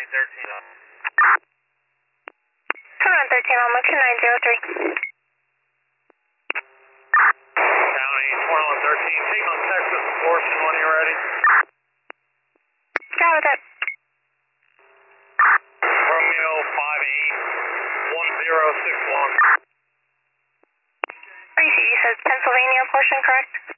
13 on Motion 903. County 2113, take on Texas portion when you're ready. Got it. Romeo 581061. RECD says Pennsylvania portion, correct?